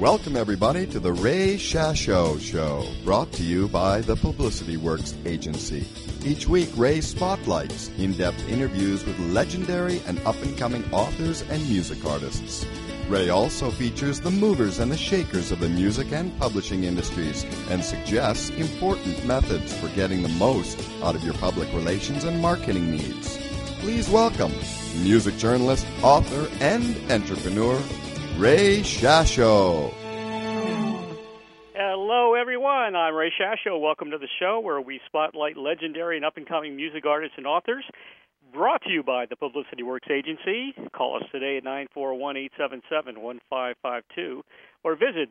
Welcome, everybody, to the Ray Shasho Show, brought to you by the Publicity Works Agency. Each week, Ray spotlights in-depth interviews with legendary and up-and-coming authors and music artists. Ray also features the movers and the shakers of the music and publishing industries and suggests important methods for getting the most out of your public relations and marketing needs. Please welcome music journalist, author, and entrepreneur, Ray Shasho. Hello, everyone. I'm Ray Shasho. Welcome to the show where we spotlight legendary and up-and-coming music artists and authors. Brought to you by the Publicity Works Agency. Call us today at 941-877-1552 or visit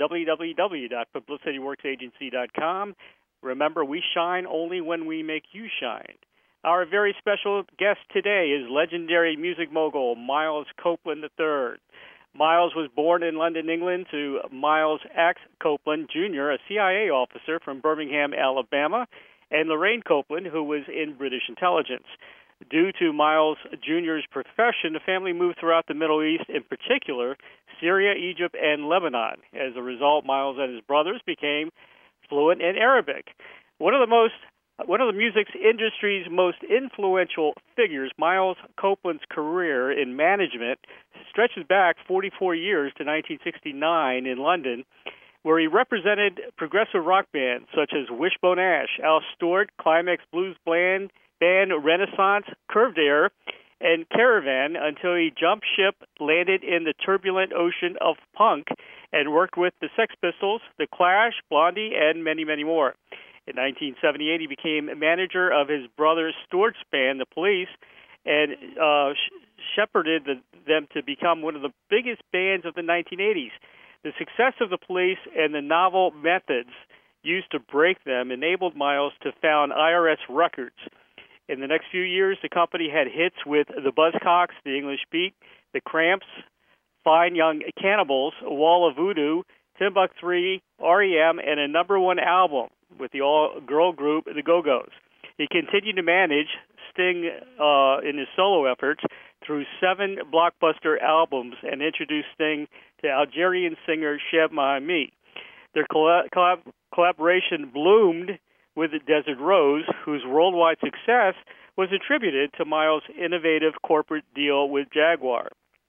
www.publicityworksagency.com. Remember, we shine only when we make you shine. Our very special guest today is legendary music mogul Miles Copeland III. Miles was born in London, England, to Miles Axe Copeland, Jr., a CIA officer from Birmingham, Alabama, and Lorraine Copeland, who was in British intelligence. Due to Miles Jr.'s profession, the family moved throughout the Middle East, in particular Syria, Egypt, and Lebanon. As a result, Miles and his brothers became fluent in Arabic. One of the music industry's most influential figures, Miles Copeland's career in management stretches back 44 years to 1969 in London, where he represented progressive rock bands such as Wishbone Ash, Al Stewart, Climax Blues Band, Renaissance, Curved Air, and Caravan until he jumped ship, landed in the turbulent ocean of punk, and worked with the Sex Pistols, The Clash, Blondie, and many, many more. In 1978, he became manager of his brother Stewart's band, The Police, and shepherded them to become one of the biggest bands of the 1980s. The success of The Police and the novel methods used to break them enabled Miles to found IRS Records. In the next few years, the company had hits with the Buzzcocks, the English Beat, the Cramps, Fine Young Cannibals, Wall of Voodoo, Timbuk3, REM, and a number one album with the all-girl group, the Go-Go's. He continued to manage Sting in his solo efforts through 7 blockbuster albums and introduced Sting to Algerian singer Cheb Mahami. Their collaboration bloomed with Desert Rose, whose worldwide success was attributed to Miles' innovative corporate deal with Jaguar.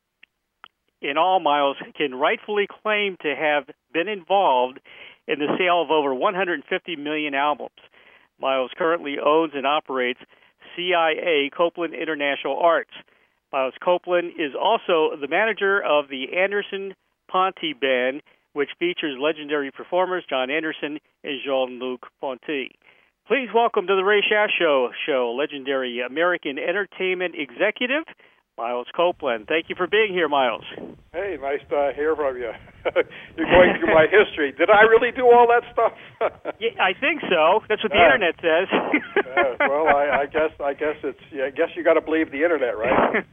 In all, Miles can rightfully claim to have been involved in the sale of over 150 million albums. Miles currently owns and operates CIA Copeland International Arts. Miles Copeland is also the manager of the Anderson Ponty Band, which features legendary performers John Anderson and Jean-Luc Ponty. Please welcome to the Ray Shasho Show, legendary American entertainment executive, Miles Copeland. Thank you for being here, Miles. Hey, nice to hear from you. You're going through my history. Did I really do all that stuff? Yeah, I think so. That's what the internet says. Well, I guess it's. I guess you got to believe the internet, right?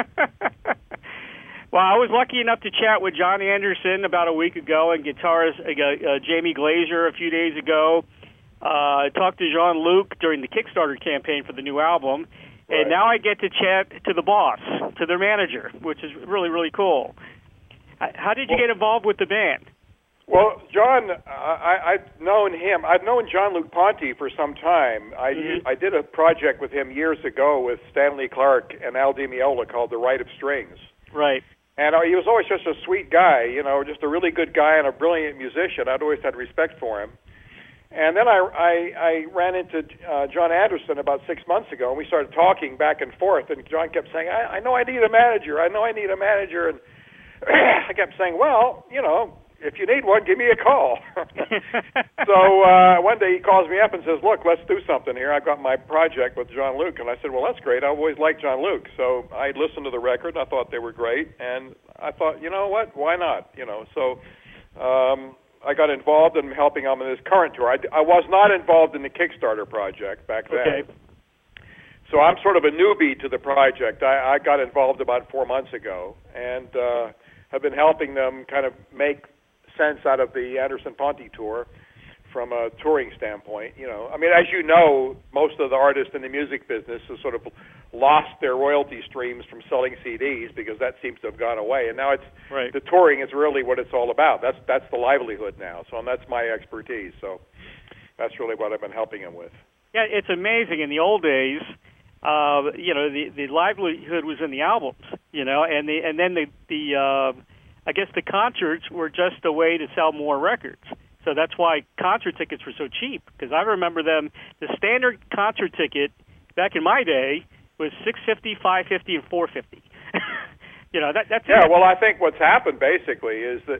Well, I was lucky enough to chat with John Anderson about a week ago and guitarist Jamie Glazer a few days ago. I talked to Jean-Luc during the Kickstarter campaign for the new album. Right. And now I get to chat to the boss, to their manager, which is really, really cool. How did you get involved with the band? Well, John, I've known him. I've known Jean-Luc Ponty for some time. I did a project with him years ago with Stanley Clarke and Al Di Meola called The Rite of Strings. Right. And he was always just a sweet guy, just a really good guy and a brilliant musician. I'd always had respect for him. And then I ran into John Anderson about 6 months ago, and we started talking back and forth, and John kept saying, I know I need a manager, and I kept saying, well, if you need one, give me a call. So one day he calls me up and says, look, let's do something here. I've got my project with Jean-Luc. And I said, well, that's great. I've always liked Jean-Luc. So I listened to the record, and I thought they were great, and I thought, you know what, why not? So I got involved in helping him in his current tour. I was not involved in the Kickstarter project back then. Okay. So I'm sort of a newbie to the project. I got involved about 4 months ago and have been helping them kind of make sense out of the Anderson Ponty tour from a touring standpoint. I mean, as you know, most of the artists in the music business is sort of lost their royalty streams from selling CDs because that seems to have gone away, and now it's right. The touring is really what it's all about. That's the livelihood now. So and that's my expertise. So that's really what I've been helping them with. Yeah, it's amazing. In the old days, the livelihood was in the albums, and then I guess the concerts were just a way to sell more records. So that's why concert tickets were so cheap. Because I remember them, the standard concert ticket back in my day was $650, $550, and $450. That's yeah. it. Well, I think what's happened basically is that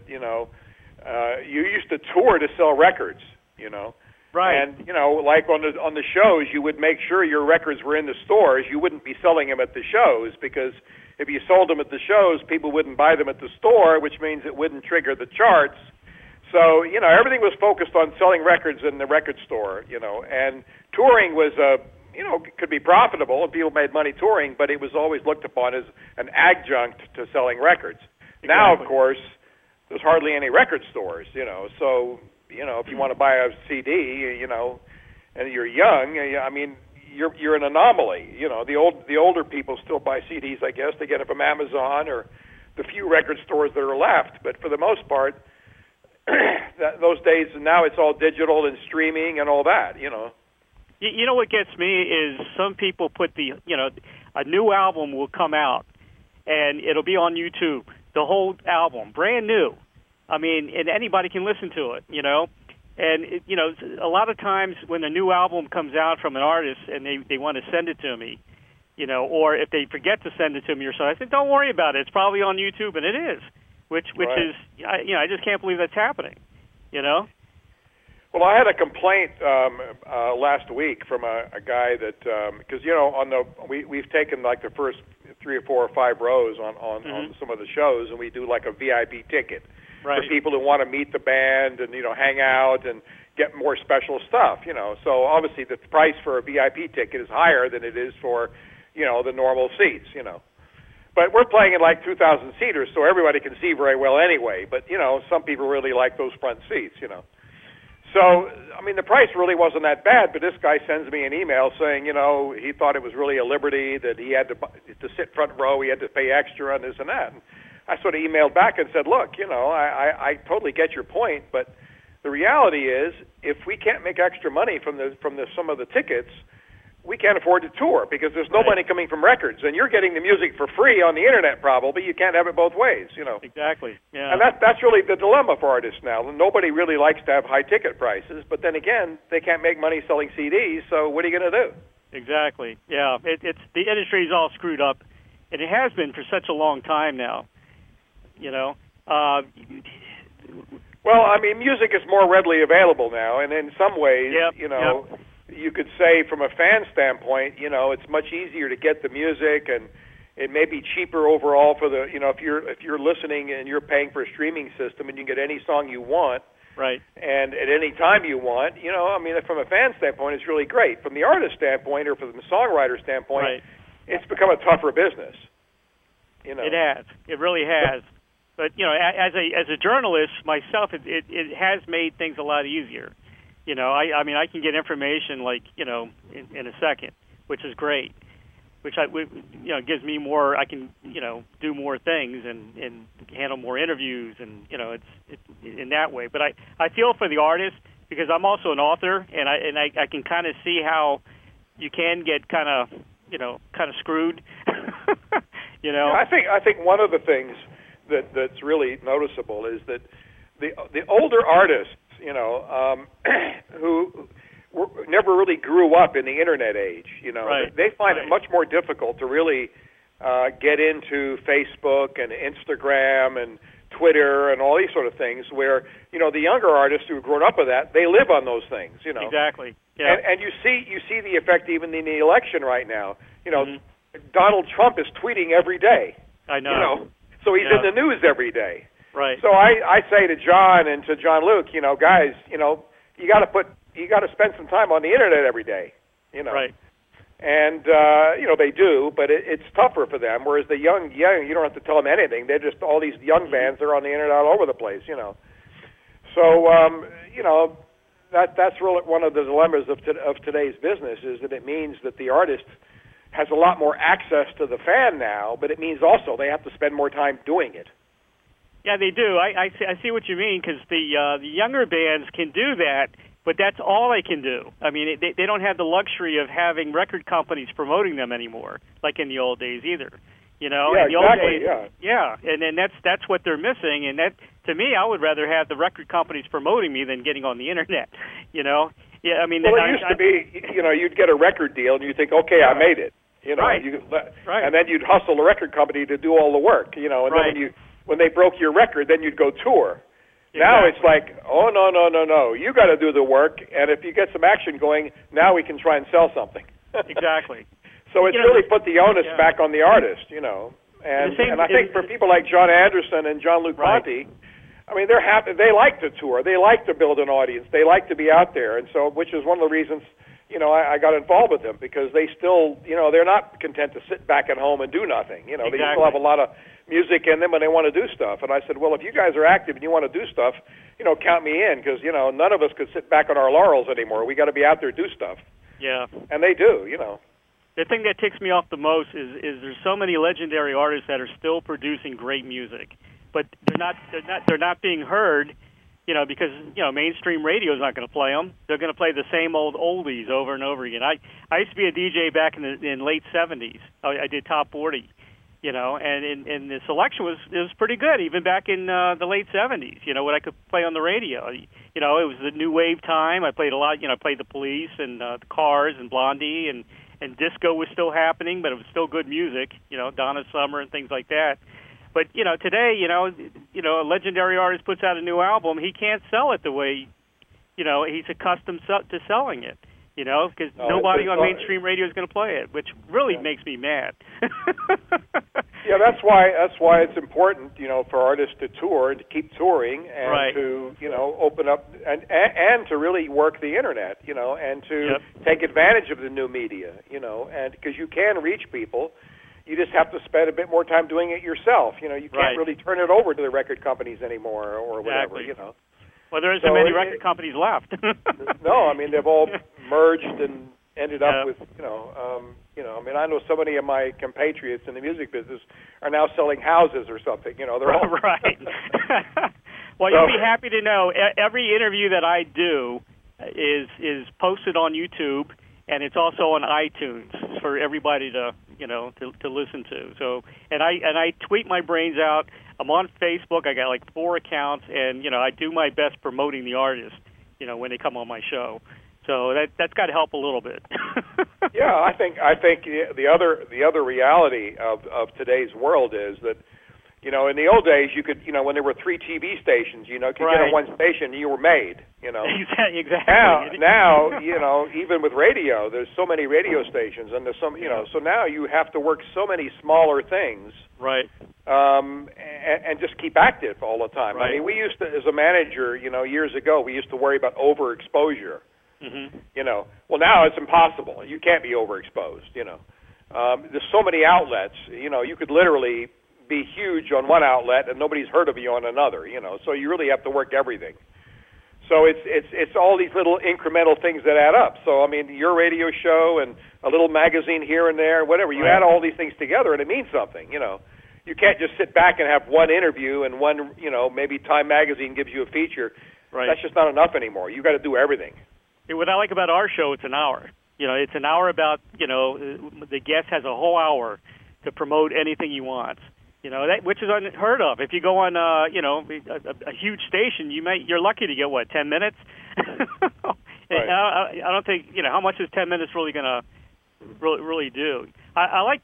you used to tour to sell records, Right. And like on the shows, you would make sure your records were in the stores. You wouldn't be selling them at the shows because if you sold them at the shows, people wouldn't buy them at the store, which means it wouldn't trigger the charts. So everything was focused on selling records in the record store. And touring was could be profitable and people made money touring, but it was always looked upon as an adjunct to selling records. Exactly. Now, of course, there's hardly any record stores. So. If you want to buy a CD, and you're young, you're an anomaly. The older people still buy CDs, I guess. They get it from Amazon or the few record stores that are left. But for the most part, those days, now it's all digital and streaming and all that, You know what gets me is some people put a new album will come out, and it'll be on YouTube, the whole album, brand new. And anybody can listen to it, And, a lot of times when a new album comes out from an artist and they want to send it to me, or if they forget to send it to me or so, I said, don't worry about it. It's probably on YouTube, and it is, which right. is, I just can't believe that's happening, Well, I had a complaint last week from a guy that because we've taken like the first 3 or 4 or 5 rows on some of the shows, and we do like a VIP ticket. Right. For people who want to meet the band and hang out and get more special stuff. So obviously the price for a VIP ticket is higher than it is for the normal seats. But we're playing in like 2,000 seaters, so everybody can see very well anyway. But some people really like those front seats. So the price really wasn't that bad. But this guy sends me an email saying he thought it was really a liberty that he had to sit front row, he had to pay extra on this and that. And I sort of emailed back and said, look, I totally get your point, but the reality is if we can't make extra money from some of the tickets, we can't afford to tour because there's no money coming from records, and you're getting the music for free on the internet probably. You can't have it both ways, Exactly. Yeah. And that's really the dilemma for artists now. Nobody really likes to have high ticket prices, but then again, they can't make money selling CDs, so what are you going to do? Exactly. Yeah. It's the industry is all screwed up, and it has been for such a long time now. Well, music is more readily available now, and in some ways, you could say from a fan standpoint, it's much easier to get the music, and it may be cheaper overall for the, if you're listening and you're paying for a streaming system and you get any song you want, right, and at any time you want, from a fan standpoint, it's really great. From the artist standpoint or from the songwriter standpoint, it's become a tougher business. It has. It really has. But as a journalist myself, it has made things a lot easier. I can get information like in a second, which is great. Which gives me more. I can do more things and handle more interviews, and it's in that way. But I feel for the artist because I'm also an author, and I can kind of see how you can get kind of screwed. I think one of the things that's really noticeable is that the older artists, who never really grew up in the internet age, they find it much more difficult to really get into Facebook and Instagram and Twitter and all these sort of things. Where the younger artists who have grown up with that, they live on those things. Exactly. Yeah. And you see the effect even in the election right now. Donald Trump is tweeting every day. I know. So he's in the news every day. Right. So I say to John and to John Luke, guys, you got to spend some time on the internet every day. Right. And they do, but it's tougher for them. Whereas the young, you don't have to tell them anything. They're just all these young bands. They're on the internet all over the place. So that's really one of the dilemmas of today's business is that it means that the artist has a lot more access to the fan now, but it means also they have to spend more time doing it. Yeah, they do. I see what you mean, because the younger bands can do that, but that's all they can do. I mean, they don't have the luxury of having record companies promoting them anymore, like in the old days either. You know, yeah, in the exactly, old days, yeah, and then that's what they're missing. And that, to me, I would rather have the record companies promoting me than getting on the internet. You know, yeah, I mean, well, it used to be, you know, you'd get a record deal and you think, okay, I made it. You know, right. Right. And then you'd hustle the record company to do all the work. You know, and right. then when they broke your record, then you'd go tour. Exactly. Now it's like, oh, no. You got to do the work, and if you get some action going, now we can try and sell something. Exactly. So it's really put the onus back on the artist, you know. And I think for people like John Anderson and Jean-Luc Ponty, I mean, they're happy. They like to tour. They like to build an audience. They like to be out there, and so which is one of the reasons, you know, I got involved with them, because they still, you know, they're not content to sit back at home and do nothing. You know, they still have a lot of music in them and they want to do stuff. And I said, well, if you guys are active and you want to do stuff, you know, count me in, because, you know, none of us could sit back on our laurels anymore. We got to be out there, do stuff. Yeah. And they do, you know. The thing that ticks me off the most is there's so many legendary artists that are still producing great music, but they're not being heard, you know, because, you know, mainstream radio is not going to play them. They're going to play the same old oldies over and over again. I used to be a DJ back in the late 70s. I did top 40, you know, and the selection was pretty good even back in the late 70s. You know, what I could play on the radio. You know, it was the new wave time. I played a lot. You know, I played the Police and the Cars and Blondie and disco was still happening, but it was still good music. You know, Donna Summer and things like that. But, you know, today, you know, a legendary artist puts out a new album, he can't sell it the way, you know, he's accustomed to selling it, you know, because nobody on mainstream radio is going to play it, which really makes me mad. Yeah, that's why it's important, you know, for artists to tour and to keep touring and to, you know, open up and to really work the internet, you know, and to take advantage of the new media, you know, and because you can reach people. You just have to spend a bit more time doing it yourself. You know, you can't really turn it over to the record companies anymore or whatever, you know. Well, there isn't many record companies left. No, I mean, they've all merged and ended up with, you know, I mean, I know so many of my compatriots in the music business are now selling houses or something. You know, they're all... Right. Well, you'll be happy to know every interview that I do is posted on YouTube, and it's also on iTunes for everybody to, you know, to listen to. So, and I tweet my brains out. I'm on Facebook. I got like 4 accounts, and, you know, I do my best promoting the artist, you know, when they come on my show. So that's got to help a little bit. Yeah, I think the other reality of today's world is that, you know, in the old days, you could, you know, when there were 3 TV stations, you know, you could get on one station, you were made, you know. Exactly. Now, you know, even with radio, there's so many radio stations, and there's some, you know, so now you have to work so many smaller things, right? And just keep active all the time. Right. I mean, we used to, as a manager, you know, years ago, we used to worry about overexposure. Mm-hmm. You know, well, now it's impossible. You can't be overexposed. You know, there's so many outlets. You know, you could literally be huge on one outlet and nobody's heard of you on another. You know, so you really have to work everything. So it's all these little incremental things that add up. So I mean, your radio show and a little magazine here and there, whatever. You add all these things together, and it means something. You know, you can't just sit back and have one interview and one. You know, maybe Time Magazine gives you a feature. Right. That's just not enough anymore. You got to do everything. What I like about our show, it's an hour. You know, it's an hour about, you know, the guest has a whole hour to promote anything he wants. You know, that, which is unheard of. If you go on, you know, a huge station, you're lucky to get, 10 minutes? Right. I don't think, you know, how much is 10 minutes really going to really do? I liked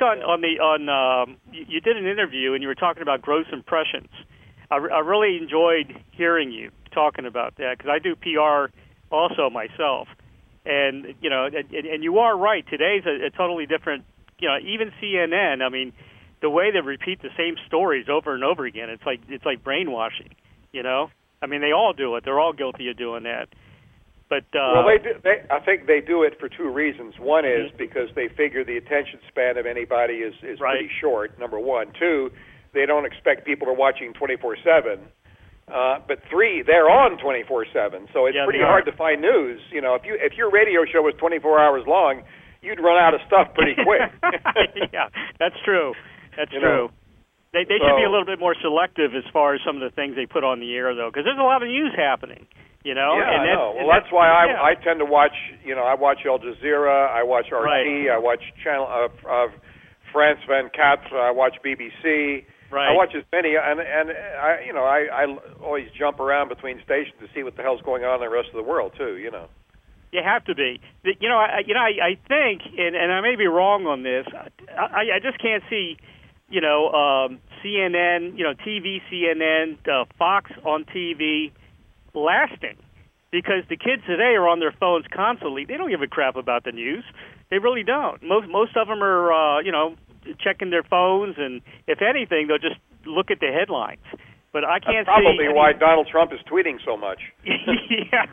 you did an interview and you were talking about gross impressions. I really enjoyed hearing you talking about that because I do PR also myself, and you know, and you are right. Today's a totally different. You know, even CNN. I mean, the way they repeat the same stories over and over again, it's like brainwashing. You know, I mean, they all do it. They're all guilty of doing that. But well, I think they do it for 2 reasons. One is because they figure the attention span of anybody is pretty short. Number 1, 2, they don't expect people are watching 24/7. But 3, they're on 24/7, so it's pretty hard to find news. You know, if your radio show was 24 hours long, you'd run out of stuff pretty quick. Yeah, that's true. That's You true. know. They should be a little bit more selective as far as some of the things they put on the air, though, because there's a lot of news happening. You know. Yeah, and I know. Well, that's why I tend to watch. You know, I watch Al Jazeera, I watch RT, Right. I watch Channel France 24, I watch BBC. Right. I watch as many, and I always jump around between stations to see what the hell's going on in the rest of the world too. You know. You have to be. You know, I think, and I may be wrong on this. I just can't see, you know, CNN, you know, TV, CNN, Fox on TV lasting, because the kids today are on their phones constantly. They don't give a crap about the news. They really don't. Most of them are, you know, checking their phones, and if anything, they'll just look at the headlines. But I can't That's see. probably why Donald Trump is tweeting so much. Yeah.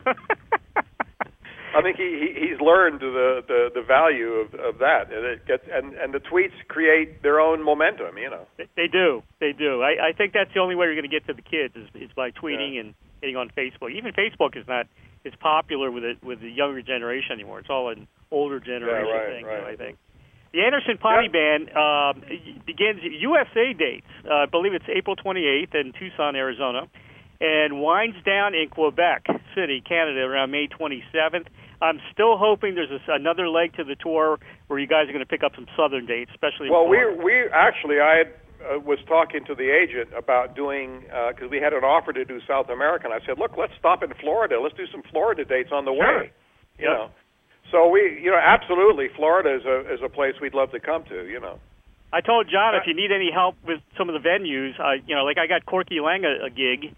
I think he's learned the value of that, and it gets and the tweets create their own momentum. You know. They do. I think that's the only way you're going to get to the kids is by tweeting and getting on Facebook. Even Facebook is not as popular with the younger generation anymore. It's all an older generation thing. Right. You know, I think. The Anderson Potty Band begins USA dates. I believe it's April 28th in Tucson, Arizona, and winds down in Quebec City, Canada, around May 27th. I'm still hoping there's another leg to the tour where you guys are going to pick up some southern dates, especially. Well, in we actually, I was talking to the agent about doing, because we had an offer to do South America, and I said, look, let's stop in Florida. Let's do some Florida dates on the way. You know. So absolutely, Florida is a place we'd love to come to. You know. I told John if you need any help with some of the venues, you know, like I got Corky Lang a gig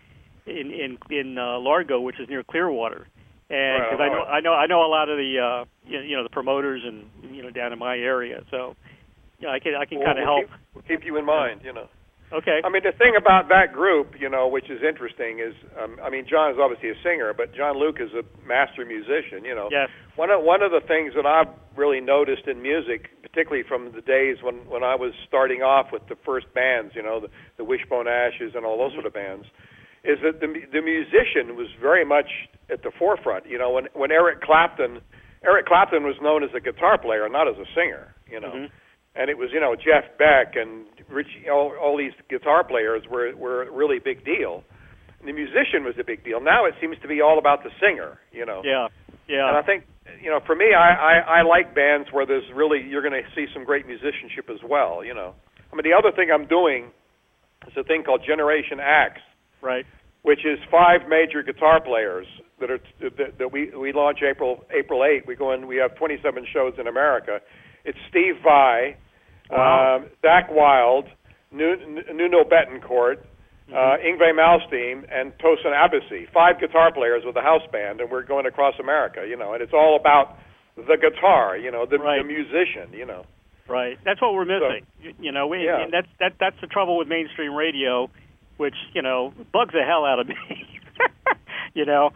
in Largo, which is near Clearwater, and because I know a lot of the you know the promoters and you know down in my area, so you know I can kind of help. We'll keep you in mind. You know. Okay. I mean, the thing about that group, you know, which is interesting, is I mean, John is obviously a singer, but John Luke is a master musician. You know. Yes. One of the things that I've really noticed in music, particularly from the days when I was starting off with the first bands, you know, the Wishbone Ashes and all those sort of bands, is that the musician was very much at the forefront. You know, when Eric Clapton was known as a guitar player, not as a singer. You know. Mm-hmm. And it was, you know, Jeff Beck and Richie, all these guitar players were a really big deal. And the musician was a big deal. Now it seems to be all about the singer, you know. Yeah. And I think, you know, for me, I like bands where there's really, you're going to see some great musicianship as well, you know. I mean, the other thing I'm doing is a thing called Generation Axe. Right. Which is 5 major guitar players that we launch April 8th. We have 27 shows in America. It's Steve Vai, Zach Wilde, Nuno Betancourt, Yngwie Malmsteen, and Tosin Abasi. 5 guitar players with a house band, and we're going across America, you know. And it's all about the guitar, you know, the musician, you know. Right. That's what we're missing. So, you know, and that's the trouble with mainstream radio, which, you know, bugs the hell out of me. You know,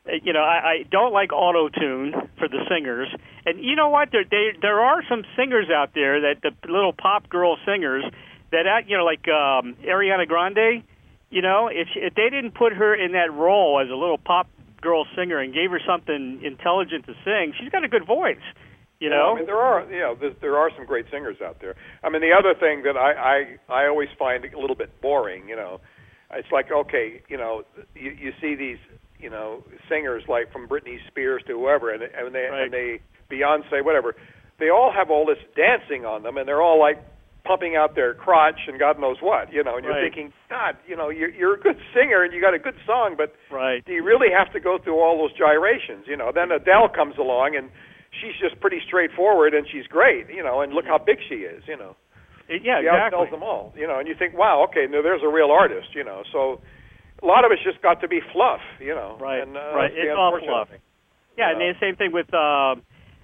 I don't like auto-tune for the singers. And you know what? There are some singers out there, that the little pop girl singers, that, you know, like Ariana Grande, you know, if they didn't put her in that role as a little pop girl singer and gave her something intelligent to sing, she's got a good voice. You know, I mean, there are some great singers out there. I mean, the other thing that I always find a little bit boring, you know, it's like, okay, you know, you see these, you know, singers like from Britney Spears to whoever, and they Beyonce, whatever, they all have all this dancing on them, and they're all like pumping out their crotch and God knows what, you know, and you're thinking, God, you know, you're a good singer and you got a good song, but do you really have to go through all those gyrations, you know? Then Adele comes along and she's just pretty straightforward and she's great, you know, and look how big she is, you know. Yeah, she outsells them all, you know, and you think, wow, okay, now there's a real artist, you know. So a lot of it's just got to be fluff, you know. Right, and, it's all fluff. Yeah, and the same thing with, oh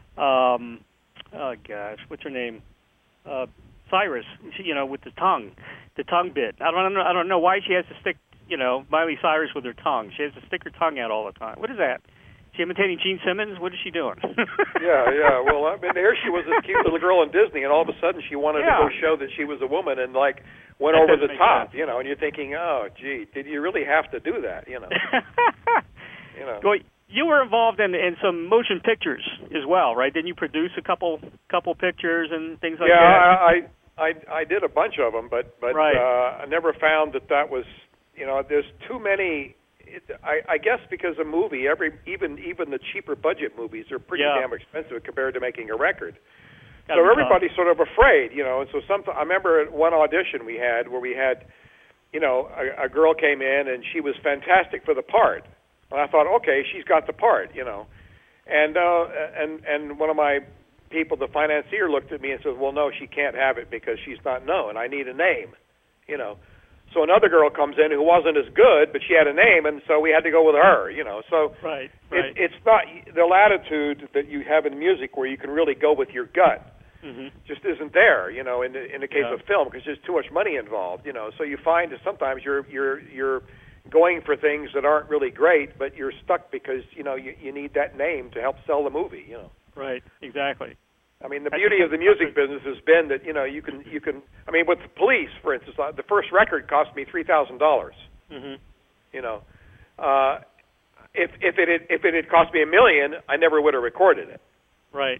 gosh, what's her name? Cyrus, you know, with the tongue bit. I don't know why she has to stick, you know, Miley Cyrus with her tongue. She has to stick her tongue out all the time. What is that? Is she imitating Gene Simmons? What is she doing? Yeah. Well, I mean, here she was this cute little girl in Disney, and all of a sudden she wanted to go show that she was a woman, and like went over the top, you know. And you're thinking, oh, gee, did you really have to do that, you know? Well, You were involved in some motion pictures as well, right? Didn't you produce a couple pictures and things like that? Yeah, I did a bunch of them, but right. I never found that was, there's too many. I guess because a movie, even the cheaper budget movies are pretty damn expensive compared to making a record. So everybody's sort of afraid, And so I remember at one audition we had where we had, a girl came in and she was fantastic for the part, and I thought, okay, she's got the part, And one of my people, the financier, looked at me and said, well, no, she can't have it because she's not known. I need a name, So another girl comes in who wasn't as good, but she had a name, and so we had to go with her, So right. It's not the latitude that you have in music where you can really go with your gut. Mm-hmm. Just isn't there, in the case of film, because there's too much money involved, So you find that sometimes you're going for things that aren't really great, but you're stuck because you need that name to help sell the movie, Right, exactly. I mean, the beauty of the music business has been that you can. I mean, with the Police, for instance, the first record cost me $3,000. Mm-hmm. If it had cost me $1 million, I never would have recorded it. Right.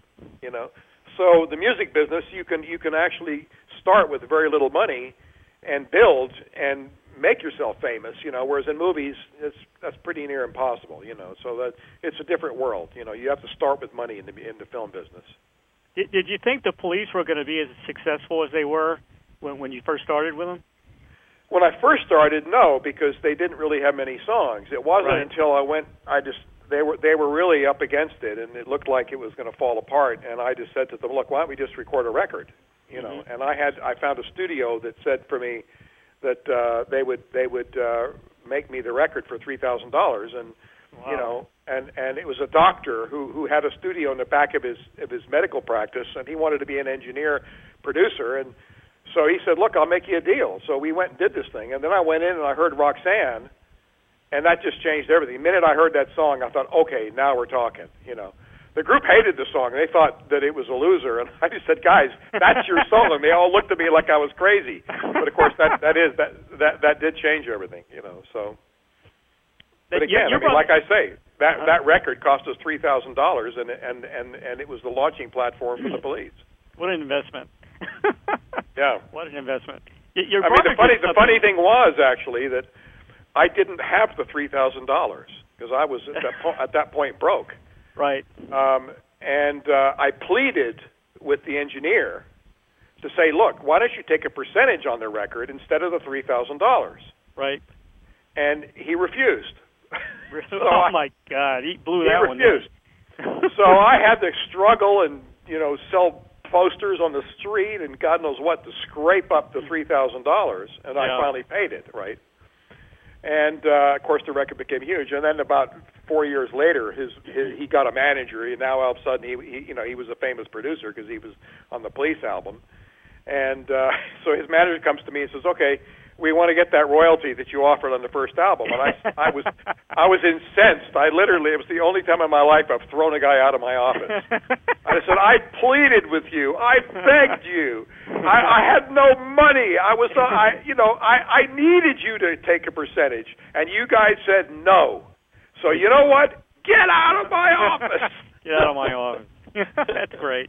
So the music business, you can actually start with very little money and build and make yourself famous. Whereas in movies, that's pretty near impossible. So that it's a different world. You have to start with money in the film business. Did you think the Police were going to be as successful as they were when you first started with them? When I first started, no, because they didn't really have many songs. It wasn't until they were really up against it, and it looked like it was going to fall apart. And I just said to them, "Look, why don't we just record a record?" Mm-hmm. And I found a studio that said for me that they would make me the record for $3,000, and wow. And it was a doctor who had a studio in the back of his medical practice, and he wanted to be an engineer producer, and so he said, "Look, I'll make you a deal." So we went and did this thing, and then I went in and I heard Roxanne, and that just changed everything. The minute I heard that song, I thought, okay, now we're talking. The group hated the song, and they thought that it was a loser, and I just said, "Guys, that's your song," and they all looked at me like I was crazy. But of course, that did change everything. So. But again, like I say, that record cost us $3,000, and it was the launching platform for the Police. What an investment! Yeah. What an investment! The funny thing was actually that I didn't have the $3,000 because I was at that point broke. Right. And I pleaded with the engineer to say, "Look, why don't you take a percentage on the record instead of the $3,000?" Right. And he refused. My God, he blew that one. He refused. So I had to struggle and sell posters on the street and God knows what to scrape up the $3,000, and I finally paid it. Right. And of course the record became huge. And then about 4 years later, he got a manager, and now all of a sudden he was a famous producer because he was on the Police album. And so his manager comes to me and says, "Okay, we want to get that royalty that you offered on the first album." And I was incensed. It was the only time in my life I've thrown a guy out of my office. I said, "I pleaded with you. I begged you. I had no money. I needed you to take a percentage, and you guys said no. So you know what? Get out of my office." Get out of my office. That's great.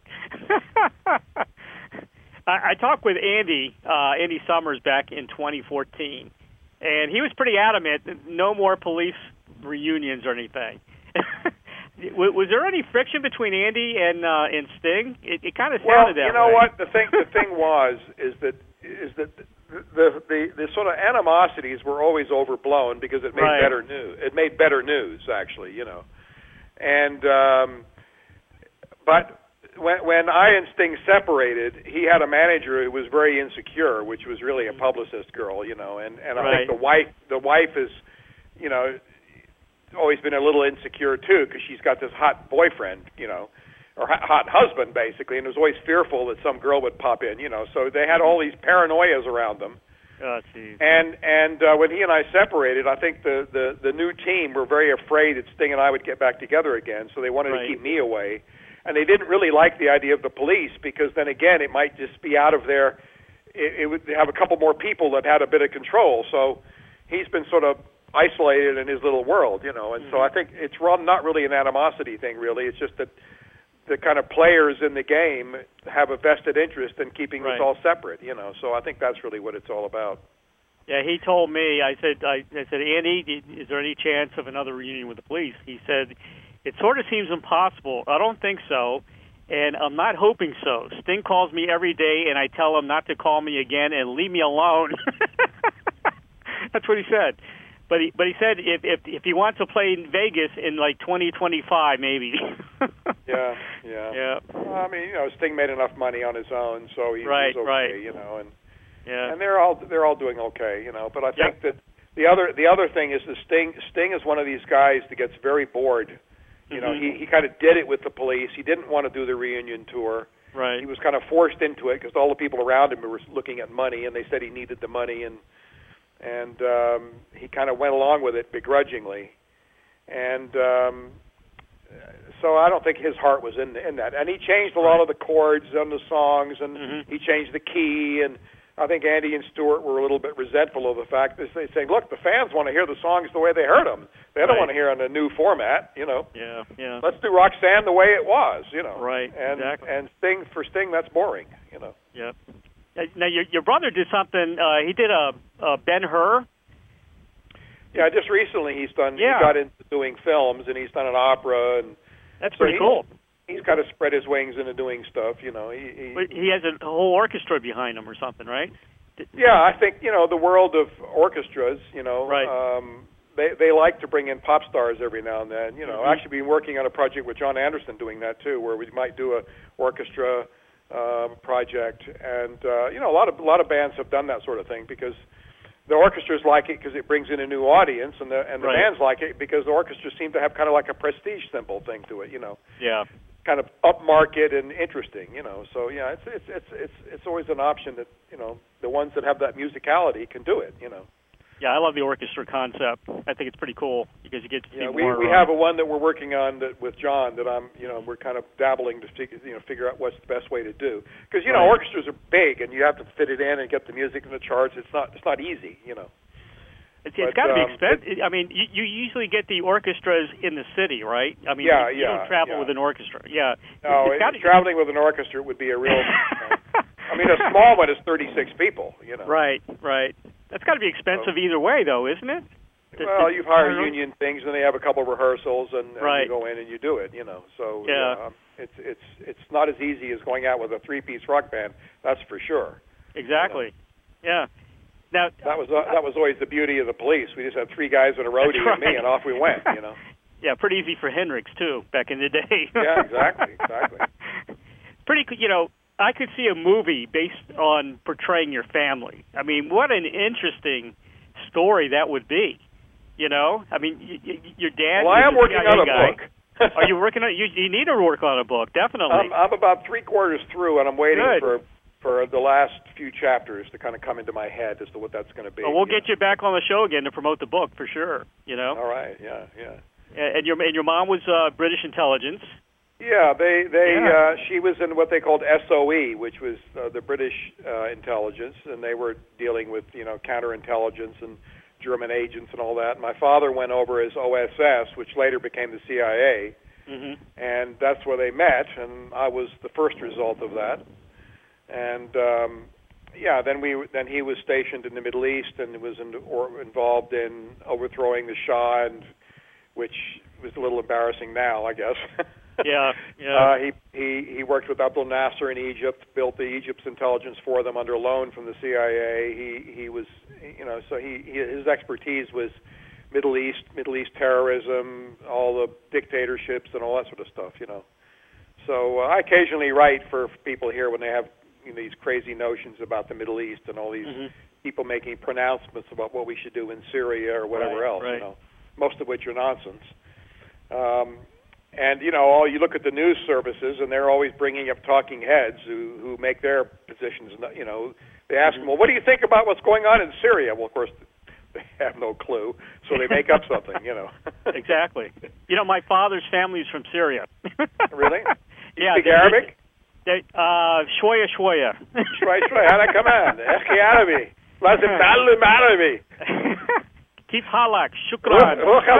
I talked with Andy Summers back in 2014, and he was pretty adamant that no more Police reunions or anything. Was there any friction between Andy and Sting? It kind of sounded that way. Well, you know what? The thing is that the sort of animosities were always overblown because it made better news. It made better news, actually, and but. When I and Sting separated, he had a manager who was very insecure, which was really a publicist girl, and I think the wife is, always been a little insecure too because she's got this hot boyfriend, or hot husband basically, and was always fearful that some girl would pop in, So they had all these paranoias around them. Oh, geez. And when he and I separated, I think the new team were very afraid that Sting and I would get back together again, so they wanted to keep me away. And they didn't really like the idea of the Police because then again it might just be out of their. It would have a couple more people that had a bit of control. So he's been sort of isolated in his little world, you know. And so I think it's not really an animosity thing, really. It's just that the kind of players in the game have a vested interest in keeping this all separate, you know. So I think that's really what it's all about. Yeah, he told me. I said, Andy, is there any chance of another reunion with the Police? He said, it sort of seems impossible. I don't think so, and I'm not hoping so. Sting calls me every day, and I tell him not to call me again and leave me alone. That's what he said. But he said if he wants to play in Vegas in like 2025, maybe. Yeah. Well, I mean, you know, Sting made enough money on his own, so he's okay, you know, and they're all doing okay, you know. But I think that the other thing is that Sting is one of these guys that gets very bored. You know, he kind of did it with the Police. He didn't want to do the reunion tour. Right. He was kind of forced into it because all the people around him were looking at money, and they said he needed the money, and he kind of went along with it begrudgingly. And so I don't think his heart was in that. And he changed a lot of the chords on the songs, and he changed the key. And I think Andy and Stuart were a little bit resentful of the fact that they saying, look, the fans want to hear the songs the way they heard them. They don't want to hear on a new format, you know. Yeah. Let's do Roxanne the way it was, you know. Right, and, exactly. And for Sting, that's boring, you know. Yeah. Now, your brother did something. He did a Ben-Hur. Yeah, just recently he got into doing films, and he's done an opera, and that's pretty cool. He's got to spread his wings into doing stuff, you know. He has a whole orchestra behind him or something, right? Yeah, I think, you know, the world of orchestras, you know, they like to bring in pop stars every now and then, you know. I've actually been working on a project with John Anderson doing that too, where we might do a orchestra project, and you know, a lot of bands have done that sort of thing because the orchestras like it because it brings in a new audience, and the bands like it because the orchestras seem to have kind of like a prestige symbol thing to it, you know. Yeah. Kind of upmarket and interesting, you know. So yeah, it's always an option that, you know, the ones that have that musicality can do it, you know. Yeah, I love the orchestra concept. I think it's pretty cool because you get to see more. We have one that we're working on with John that we're kind of dabbling to figure out what's the best way to do, because you know orchestras are big and you have to fit it in and get the music in the charts. It's not easy, you know. It's got to be expensive. I mean, you usually get the orchestras in the city, right? I mean, you don't travel with an orchestra. Yeah. No, traveling with an orchestra would be a real. I mean, a small one is 36 people, you know. Right. That's got to be expensive either way, though, isn't it? Well, you hire union things, and they have a couple of rehearsals, and you go in and you do it, you know. So it's not as easy as going out with a three-piece rock band. That's for sure. Exactly. You know? Yeah. Now that was always the beauty of the Police. We just had three guys and a roadie and me, and off we went, you know. Yeah, pretty easy for Hendrix too back in the day. Yeah, exactly. Pretty, you know. I could see a movie based on portraying your family. I mean, what an interesting story that would be. You know, I mean, your dad. Well, I am working on a book. Are you working on? You need to work on a book, definitely. I'm about 3/4 through, and I'm waiting for the last few chapters to kind of come into my head as to what that's going to be. Well, we'll get you back on the show again to promote the book for sure. You know. All right. Yeah. And your mom was British intelligence. Yeah, she was in what they called SOE, which was the British intelligence, and they were dealing with, you know, counterintelligence and German agents and all that. And my father went over as OSS, which later became the CIA, and that's where they met, and I was the first result of that. And then he was stationed in the Middle East and was involved in overthrowing the Shah, and which was a little embarrassing now, I guess. Yeah. He worked with Abdel Nasser in Egypt, built Egypt's intelligence for them under loan from the CIA. He was, you know, so his expertise was Middle East terrorism, all the dictatorships and all that sort of stuff, you know. So I occasionally write for people here when they have, you know, these crazy notions about the Middle East and all these people making pronouncements about what we should do in Syria or whatever else, you know, most of which are nonsense. And, you know, you look at the news services, and they're always bringing up talking heads who make their positions, you know. They ask them, well, what do you think about what's going on in Syria? Well, of course, they have no clue, so they make up something, you know. Exactly. You know, my father's family is from Syria. Really? You yeah. speak Arabic? Shwaya. Shwaya, هذا كمان. أخي عربي. لازم تعلم عربي. Keep halak. Shukran.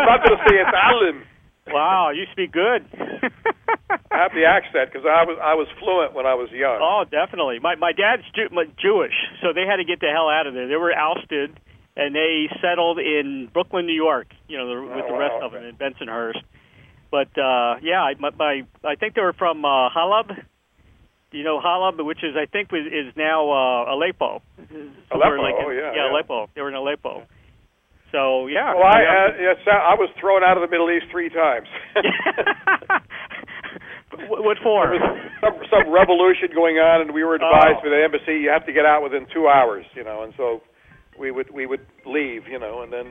Wow, you speak good. I have the accent because I was fluent when I was young. Oh, definitely. My dad's Jewish, so they had to get the hell out of there. They were ousted, and they settled in Brooklyn, New York. You know, with the rest of them in Bensonhurst. But yeah, I think they were from Halab. Do you know Halab, which is I think is now Aleppo. Aleppo, yeah, Aleppo. They were in Aleppo. So yeah. Well, I was thrown out of the Middle East 3 times. What for? There was some revolution going on, and we were advised by the embassy you have to get out within 2 hours, you know, and so we would leave, you know, and then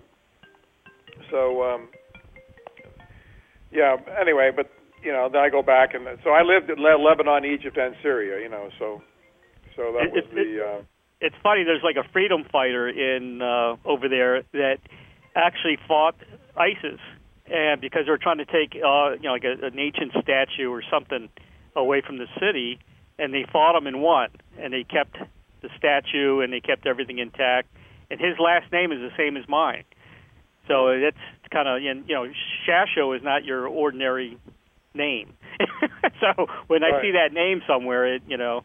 yeah. Anyway, but you know, then I go back, and so I lived in Lebanon, Egypt, and Syria, you know, so that was the. It's funny. There's like a freedom fighter in over there that actually fought ISIS, and because they were trying to take you know, like an ancient statue or something away from the city, and they fought them and won, and they kept the statue and they kept everything intact. And his last name is the same as mine, so it's kind of, you know, Shasho is not your ordinary name. So when I see that name somewhere, you know.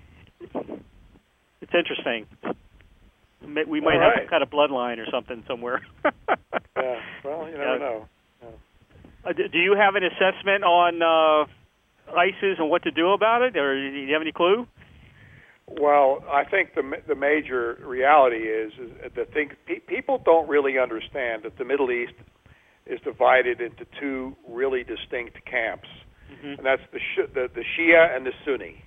It's interesting. We might have some kind of bloodline or something somewhere. Yeah, well, you never know. Yeah. Do you have an assessment on ISIS and what to do about it, or do you have any clue? Well, I think the major reality is that people don't really understand that the Middle East is divided into 2 really distinct camps, and that's the Shia and the Sunni.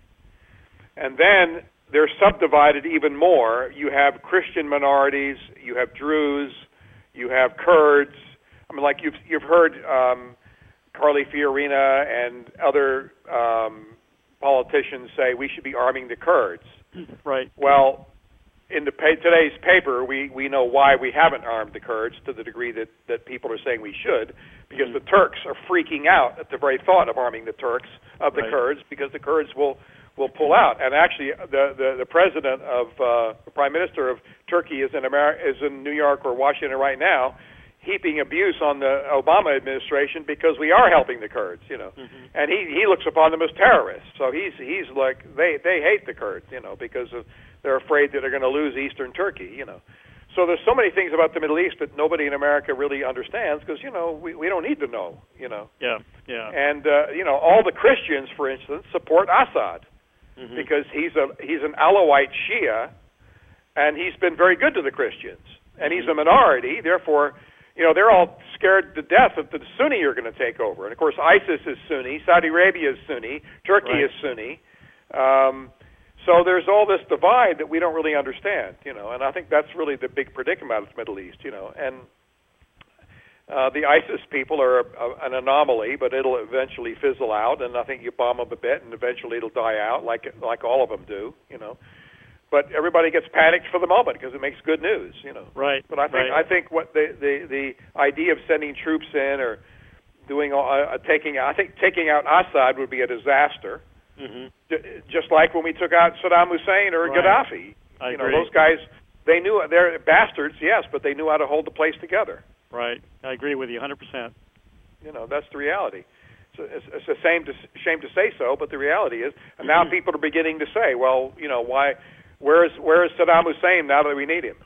And then they're subdivided even more. You have Christian minorities, you have Druze, you have Kurds. I mean, like you've heard Carly Fiorina and other politicians say we should be arming the Kurds. Right. Well, in today's paper, we know why we haven't armed the Kurds to the degree that people are saying we should, because the Turks are freaking out at the very thought of arming the Kurds, because the Kurds will pull out. And actually, the president of the prime minister of Turkey is in New York or Washington right now, heaping abuse on the Obama administration because we are helping the Kurds, you know. And he looks upon them as terrorists. So he's like they hate the Kurds, you know, because they're afraid that they're going to lose eastern Turkey, you know. So there's so many things about the Middle East that nobody in America really understands because, you know, we don't need to know, you know. Yeah. And you know, all the Christians, for instance, support Assad. Because he's an Alawite Shia, and he's been very good to the Christians, and he's a minority. Therefore, you know, they're all scared to death that the Sunni are going to take over. And of course, ISIS is Sunni, Saudi Arabia is Sunni, Turkey is Sunni. So there's all this divide that we don't really understand, you know. And I think that's really the big predicament of the Middle East, you know. And the ISIS people are an anomaly, but it'll eventually fizzle out, and I think you bomb them a bit, and eventually it'll die out, like all of them do, you know. But everybody gets panicked for the moment because it makes good news, you know. Right. But I think what the idea of sending troops in or doing taking out Assad would be a disaster. Just like when we took out Saddam Hussein or Gaddafi. I agree. Know, those guys, they're bastards, yes, but they knew how to hold the place together. Right. I agree with you 100%. You know, that's the reality. So it's a shame to say so, but the reality is, and now people are beginning to say, well, you know, where is Saddam Hussein now that we need him?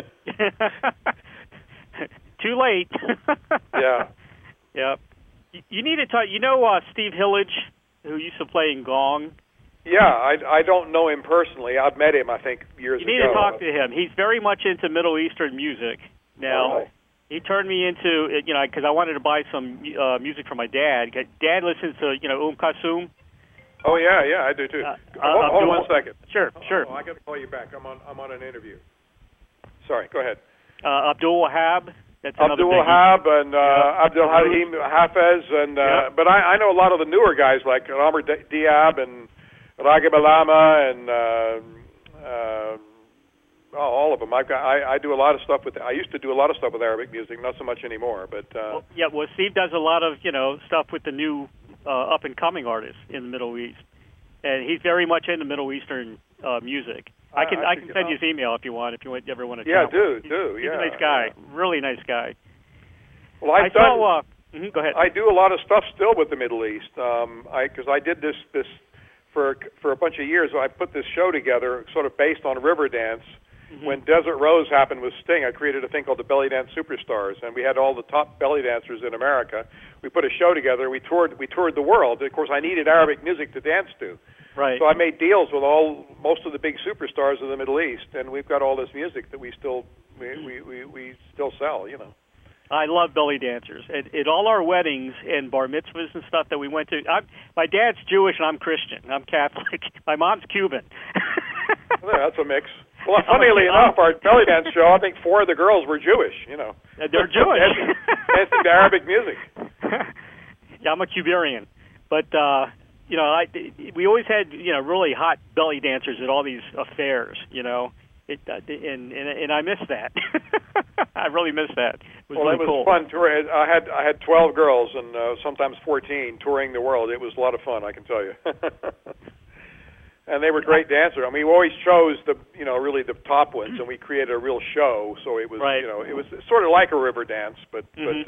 Too late. Yeah. Yeah. You need to talk. You know Steve Hillage, who used to play in Gong? Yeah, I don't know him personally. I've met him, I think, years ago. You need to talk to him. He's very much into Middle Eastern music now. He turned me into, you know, because I wanted to buy some music for my dad. Dad listens to, you know, Kulthum. Oh yeah, I do too. Hold on 1 second. Sure. I got to call you back. I'm on an interview. Sorry, go ahead. Abdul Wahab. That's Abdul Wahab and Abdul Halim Hafez, and but I know a lot of the newer guys like Amr Diab and Raghib Alama and all of them. I do a lot of stuff with. I used to do a lot of stuff with Arabic music, not so much anymore. But well, Steve does a lot of stuff with the new up and coming artists in the Middle East, and he's very much into Middle Eastern music. I can send you his email if you want. If you ever want to. Yeah, chat do. He's a nice guy. Really nice guy. Well, I've done. Go ahead. I do a lot of stuff still with the Middle East. Because I did this for a bunch of years. I put this show together, sort of based on Riverdance. Mm-hmm. When Desert Rose happened with Sting, I created a thing called the Belly Dance Superstars, and we had all the top belly dancers in America. We put a show together. We toured the world. Of course, I needed Arabic music to dance to. Right. So I made deals with most of the big superstars of the Middle East, and we've got all this music that we still sell. You know. I love belly dancers. At all our weddings and bar mitzvahs and stuff that we went to, my dad's Jewish and I'm Christian. I'm Catholic. My mom's Cuban. Yeah, that's a mix. Well, funnily enough, our belly dance show, I think 4 of the girls were Jewish, you know. They're Jewish. Dancing to Arabic music. Yeah, I'm a Cubarian. But, you know, we always had, you know, really hot belly dancers at all these affairs, you know. And I miss that. I really miss that. It was cool. Fun touring. I had 12 girls and sometimes 14 touring the world. It was a lot of fun, I can tell you. And they were great dancers. I mean, we always chose really the top ones, and we created a real show. So it was, you know, it was sort of like a river dance, but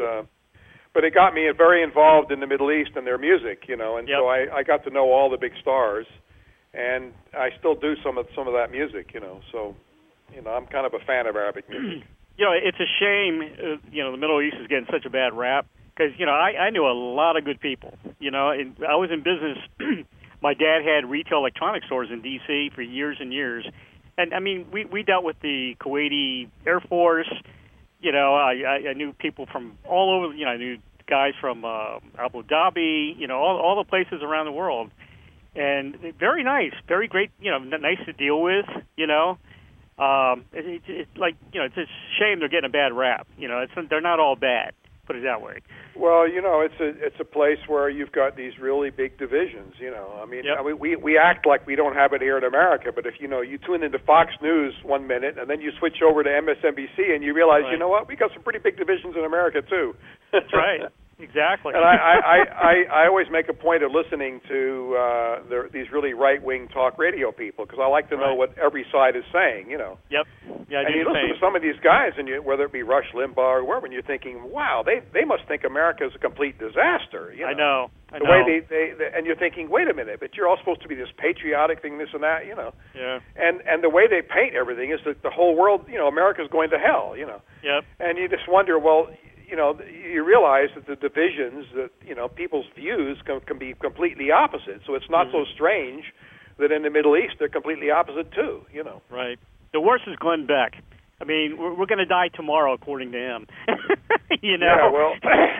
it got me very involved in the Middle East and their music, you know, and so I got to know all the big stars, and I still do some of that music, you know. So, you know, I'm kind of a fan of Arabic music. You know, it's a shame, you know, the Middle East is getting such a bad rap because, you know, I knew a lot of good people, you know, and I was in business. My dad had retail electronics stores in D.C. for years and years. And, I mean, we dealt with the Kuwaiti Air Force. You know, I knew people from all over. You know, I knew guys from Abu Dhabi, you know, all the places around the world. And very nice, very great, you know, nice to deal with, you know. It's like, you know, it's a shame they're getting a bad rap. You know, they're not all bad, put it that way. Well, you know, it's a place where you've got these really big divisions. You know, I mean, we act like we don't have it here in America, but if you tune into Fox News 1 minute and then you switch over to MSNBC and you realize, you know what, we got some pretty big divisions in America too. That's right. Exactly. And I always make a point of listening to these really right-wing talk radio people because I like to know what every side is saying, you know. Yep. Yeah, and you listen to some of these guys, and whether it be Rush Limbaugh or whoever, and you're thinking, wow, they must think America is a complete disaster. You know? I know. The way they and you're thinking, wait a minute, but you're all supposed to be this patriotic thing, this and that, you know. Yeah. And the way they paint everything is that the whole world, you know, America's going to hell, you know. Yep. And you just wonder, well, you know, you realize that the divisions, that, you know, people's views can be completely opposite. So it's not so strange that in the Middle East they're completely opposite too, you know. Right. The worst is Glenn Beck. I mean, we're going to die tomorrow, according to him. You know. Yeah, well,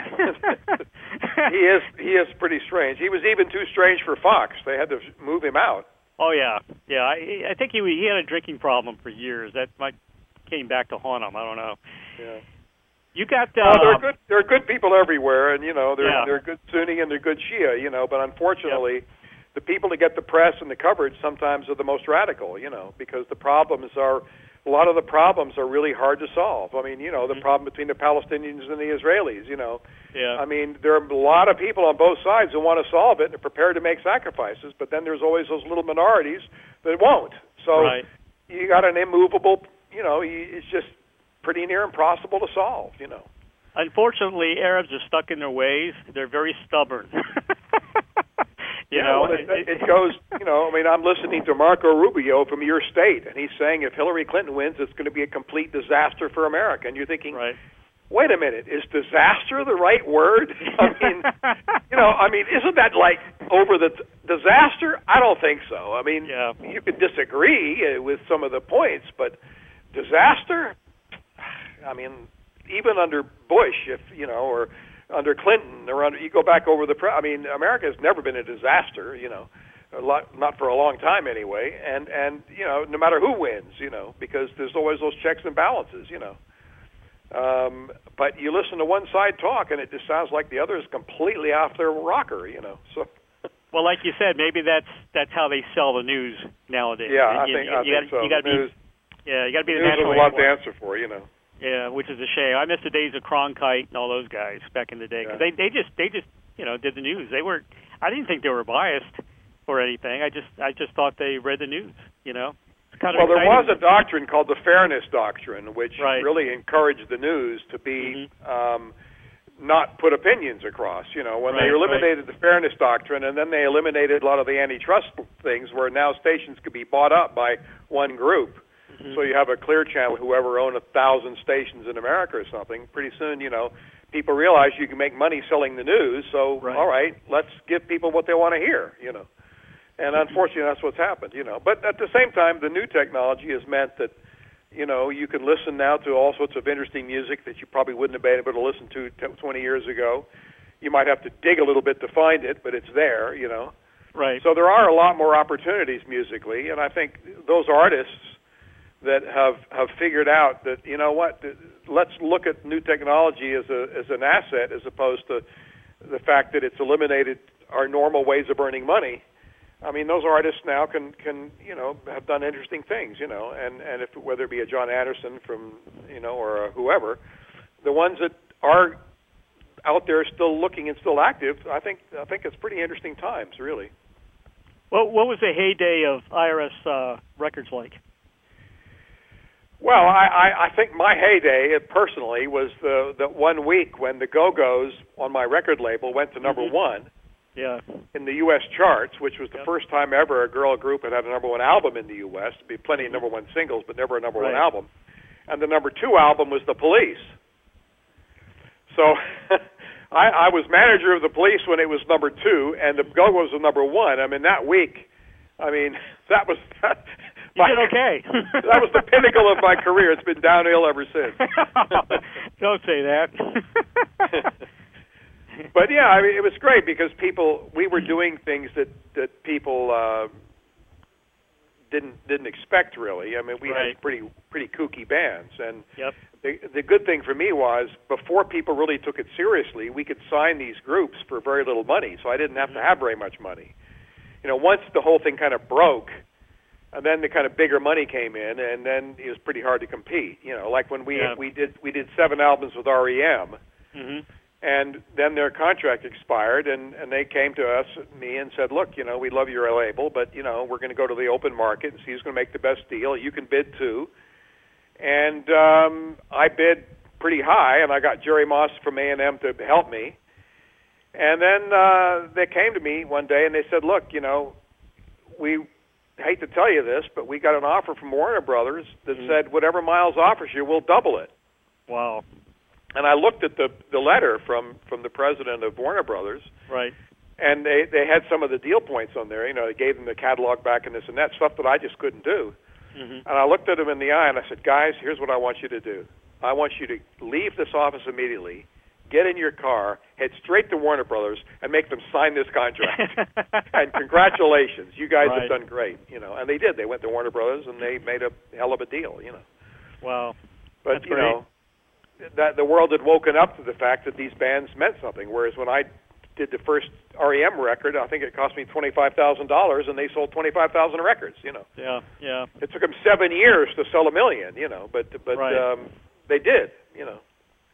he is pretty strange. He was even too strange for Fox. They had to move him out. Oh yeah. I think he had a drinking problem for years. That came back to haunt him. I don't know. Yeah. You got. There are good people everywhere, and you know they're good Sunni and they're good Shia, you know. But unfortunately, the people that get the press and the coverage sometimes are the most radical, you know, because a lot of the problems are really hard to solve. I mean, you know, the problem between the Palestinians and the Israelis, you know. Yeah. I mean, there are a lot of people on both sides who want to solve it and are prepared to make sacrifices, but then there's always those little minorities that won't. So you got an immovable, you know, it's just pretty near impossible to solve, you know. Unfortunately, Arabs are stuck in their ways. They're very stubborn. You know, well, it goes, you know, I mean, I'm listening to Marco Rubio from your state, and he's saying if Hillary Clinton wins, it's going to be a complete disaster for America. And you're thinking, wait a minute, is disaster the right word? I mean, you know, isn't that like over the disaster? I don't think so. I mean, you could disagree with some of the points, but disaster? I mean, even under Bush, if, you know, or under Clinton, or you go back over I mean, America has never been a disaster, you know, not for a long time anyway, and you know, no matter who wins, you know, because there's always those checks and balances, you know. But you listen to one side talk, and it just sounds like the other is completely off their rocker, you know. So. Well, like you said, maybe that's how they sell the news nowadays. Yeah, I think so. You got to be the national. There's a lot to answer for, you know. Yeah, which is a shame. I miss the days of Cronkite and all those guys back in the day. Cause they just you know, did the news. I didn't think they were biased or anything. I just thought they read the news, you know. kind of well, there exciting. was a doctrine called the Fairness Doctrine, which Right. really encouraged the news to be not put opinions across. You know, when they eliminated the Fairness Doctrine, and then they eliminated a lot of the antitrust things, where now stations could be bought up by one group. So you have a Clear Channel, whoever owned 1,000 stations in America or something. Pretty soon, you know, people realize you can make money selling the news. So, all right, let's give people what they want to hear. You know, and unfortunately, that's what's happened. You know, but at the same time, the new technology has meant that, you know, you can listen now to all sorts of interesting music that you probably wouldn't have been able to listen to 20 years ago. You might have to dig a little bit to find it, but it's there. You know, right? So there are a lot more opportunities musically, and I think those artists that have figured out that, you know what, let's look at new technology as an asset as opposed to the fact that it's eliminated our normal ways of earning money. I mean, those artists now can you know, have done interesting things, you know, and if whether it be a John Anderson from, you know, or whoever, the ones that are out there still looking and still active, I think it's pretty interesting times, really. Well, what was the heyday of IRS records like? Well, I think my heyday personally was the 1 week when the Go-Go's on my record label went to number one in the U.S. charts, which was the first time ever a girl group had a number one album in the U.S. There'd be plenty of number one singles, but never a number one album. And the number two album was The Police. So I was manager of The Police when it was number two, and the Go-Go's was number one. I mean, that week, that was... You did okay. That was the pinnacle of my career. It's been downhill ever since. Don't say that. But yeah, I mean, it was great because we were doing things that people didn't expect really. I mean, we had pretty kooky bands, and the good thing for me was before people really took it seriously, we could sign these groups for very little money, so I didn't have to have very much money. You know, once the whole thing kind of broke. And then the kind of bigger money came in, and then it was pretty hard to compete. You know, like when we did 7 albums with REM, and then their contract expired, and they came to me and said, "Look, you know, we love your label, but you know, we're going to go to the open market and see who's going to make the best deal. You can bid too." And I bid pretty high, and I got Jerry Moss from A&M to help me. And then they came to me one day and they said, "Look, you know, we hate to tell you this, but we got an offer from Warner Brothers that said whatever Miles offers you, we'll double it." Wow. And I looked at the letter from the president of Warner Brothers. Right. And they had some of the deal points on there. You know, they gave them the catalog back and this and that, stuff that I just couldn't do. And I looked at them in the eye and I said, "Guys, here's what I want you to do. I want you to leave this office immediately, get in your car, head straight to Warner Brothers, and make them sign this contract. And congratulations, you guys have done great." You know, and they did. They went to Warner Brothers and they made a hell of a deal. You know. Wow. But that's you great. know, that the world had woken up to the fact that these bands meant something. Whereas when I did the first REM record, I think it cost me $25,000, and they sold 25,000 records. You know. Yeah. Yeah. It took them 7 years to sell 1 million. You know, but they did. You know.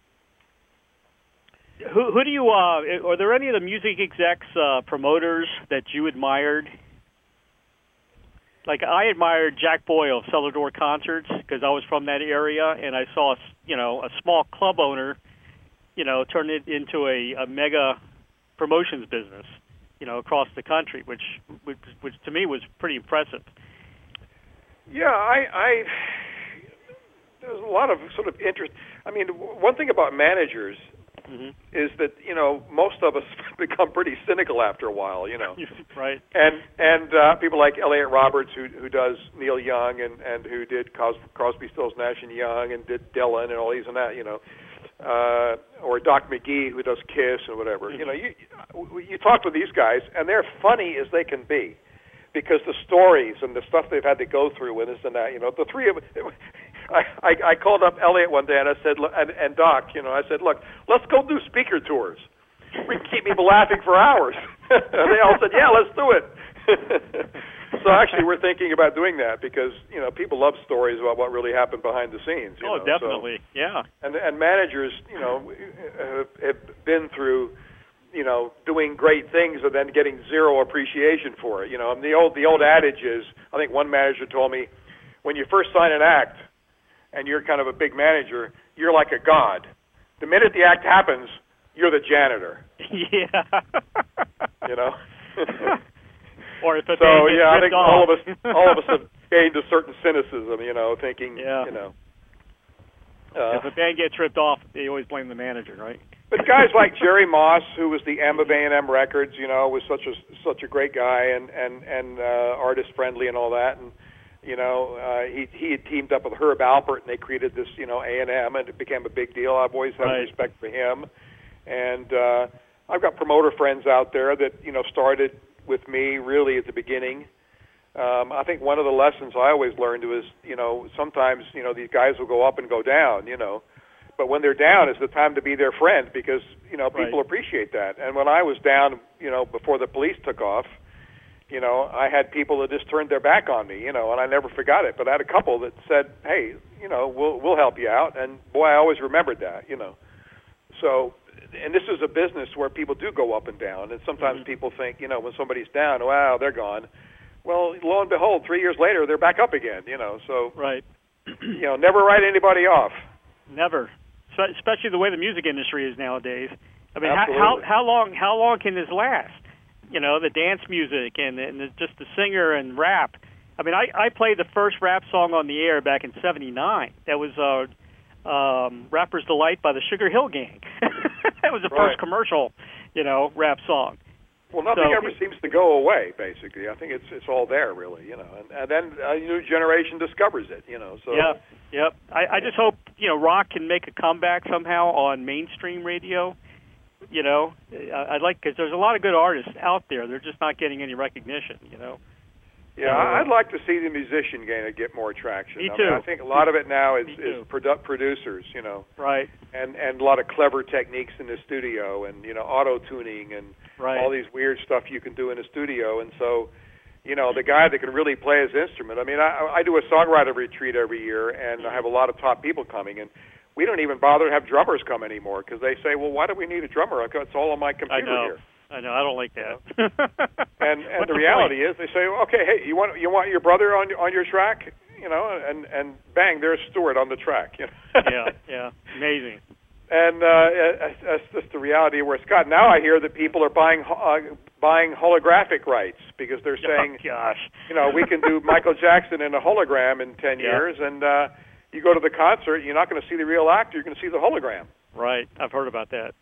Who do you, are there any of the music execs, promoters that you admired? Like, I admired Jack Boyle of Cellar Door Concerts because I was from that area, and I saw, you know, a small club owner, you know, turn it into a mega promotions business, you know, across the country, which to me was pretty impressive. Yeah, there's a lot of sort of interest. I mean, one thing about managers is that, you know, most of us become pretty cynical after a while, you know. Right. And people like Elliot Roberts, who does Neil Young and who did Crosby, Stills, Nash and Young and did Dylan and all these and that, you know, or Doc McGee, who does Kiss and whatever. You know, you talk to these guys and they're funny as they can be because the stories and the stuff they've had to go through and this and that, you know, the three of them. I called up Elliot one day and I said, and Doc, you know, I said, "Look, let's go do speaker tours. We can keep people laughing for hours." And they all said, "Yeah, let's do it." So actually, we're thinking about doing that because, you know, people love stories about what really happened behind the scenes. You know? Definitely, so, yeah. And managers, you know, have been through, you know, doing great things and then getting zero appreciation for it. You know, and the old adage is, I think one manager told me, when you first sign an act and you're kind of a big manager, you're like a god. The minute the act happens, you're the janitor. Yeah. You know? Or if so, I think all of us have gained a certain cynicism, thinking, if a band gets ripped off, they always blame the manager, right? But guys like Jerry Moss, who was the M of A&M Records, was such a great guy and artist friendly and all that, and he had teamed up with Herb Alpert and they created this A&M, and it became a big deal. I've always had respect for him, and I've got promoter friends out there that started with me really at the beginning. I think one of the lessons I always learned was sometimes these guys will go up and go down, but when they're down is the time to be their friend, because people appreciate that. And when I was down, before the police took off, I had people that just turned their back on me, and I never forgot it. But I had a couple that said, "Hey, we'll help you out," and boy, I always remembered that, So, and this is a business where people do go up and down, and sometimes people think, when somebody's down, wow, they're gone. Well, lo and behold, 3 years later, they're back up again, So, never write anybody off. Never, especially the way the music industry is nowadays. I mean, Absolutely. how long can this last? The dance music and just the singer and rap. I mean, I played the first rap song on the air back in '79. That was Rapper's Delight by the Sugar Hill Gang. That was the first commercial, rap song. Well, nothing ever seems to go away, basically. I think it's all there, really, and then a new generation discovers it, So. Yep. I just hope, rock can make a comeback somehow on mainstream radio. I'd like, because there's a lot of good artists out there. They're just not getting any recognition, Yeah, I'd like to see the musician get more traction. Me too. I think a lot of it now is producers, Right. And a lot of clever techniques in the studio, and auto-tuning and all these weird stuff you can do in the studio. And so, the guy that can really play his instrument. I mean, I do a songwriter retreat every year, and I have a lot of top people coming, and we don't even bother to have drummers come anymore, because they say, well, why do we need a drummer? It's all on my computer here. I know. I don't like that. and the reality is, they say, okay, hey, you want your brother on your track, and bang, there's Stewart on the track. Yeah, amazing. And that's just the reality where it's got. Now I hear that people are buying holographic rights, because they're saying, we can do Michael Jackson in a hologram in 10 years, and you go to the concert, you're not going to see the real actor, you're going to see the hologram. Right, I've heard about that.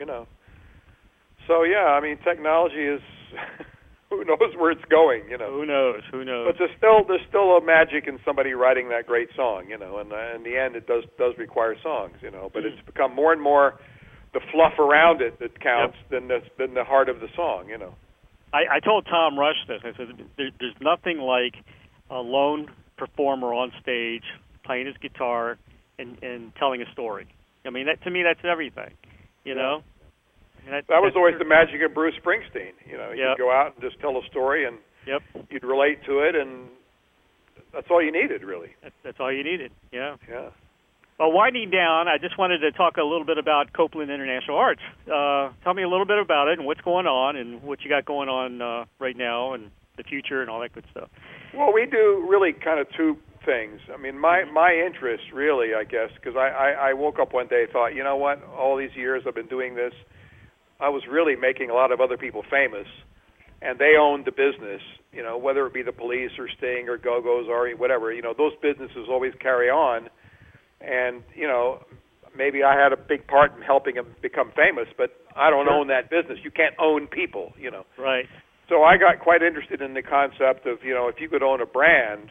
So, I mean, technology is, who knows where it's going, Who knows? But there's still a magic in somebody writing that great song, and in the end it does require songs, but it's become more and more the fluff around it that counts than the heart of the song, I told Tom Rush this. I said, there's nothing like a lone performer on stage playing his guitar and telling a story. I mean, to me, that's everything, know? That was always the magic of Bruce Springsteen. You'd go out and just tell a story, and you'd relate to it, and that's all you needed, really. That's all you needed, yeah. Well, winding down, I just wanted to talk a little bit about Copeland International Arts. Tell me a little bit about it and what's going on and what you got going on right now and the future and all that good stuff. Well, we do really kind of two things. I mean, my interest, really, I guess, because I woke up one day and thought, you know what, all these years I've been doing this, I was really making a lot of other people famous, and they owned the business, whether it be the Police or Sting or Go-Go's or whatever, those businesses always carry on, and, maybe I had a big part in helping them become famous, but I don't own that business. You can't own people, Right. So I got quite interested in the concept of, if you could own a brand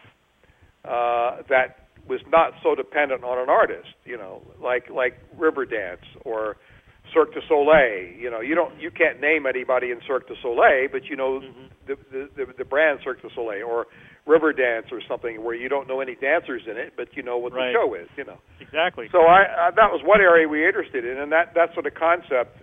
that was not so dependent on an artist, like Riverdance or Cirque du Soleil. You can't name anybody in Cirque du Soleil, but the brand Cirque du Soleil or Riverdance or something where you don't know any dancers in it, but you know what the show is. Exactly. So that was one area we were interested in, and that sort of concept,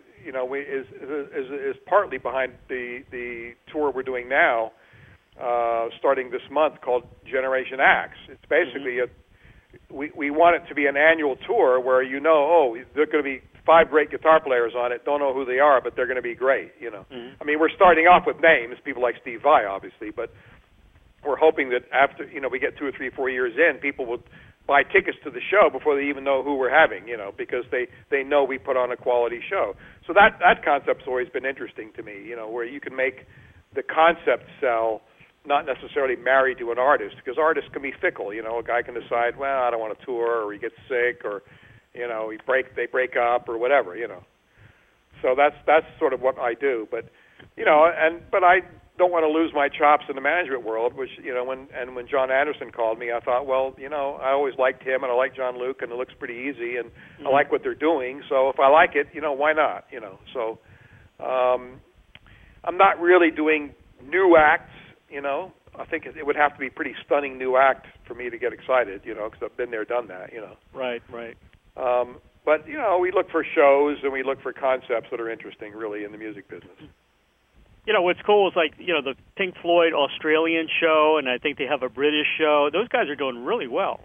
is partly behind the tour we're doing now, starting this month, called Generation Acts. It's basically we want it to be an annual tour where there are going to be 5 great guitar players on it. Don't know who they are, but they're going to be great. I mean, we're starting off with names, people like Steve Vai, obviously, but we're hoping that after, we get 2 or 3, 4 years in, people will buy tickets to the show before they even know who we're having, because they know we put on a quality show. So that concept's always been interesting to me, where you can make the concept sell, not necessarily married to an artist, because artists can be fickle. A guy can decide, well, I don't want to tour, or he gets sick, or they break up, or whatever. So that's sort of what I do. But but I don't want to lose my chops in the management world. Which when John Anderson called me, I thought, well, I always liked him, and I like John Luke, and it looks pretty easy, and I like what they're doing. So if I like it, why not? So I'm not really doing new acts. I think it would have to be a pretty stunning new act for me to get excited, because I've been there, done that, Right. But, we look for shows and we look for concepts that are interesting, really, in the music business. What's cool is the Pink Floyd Australian show, and I think they have a British show. Those guys are doing really well,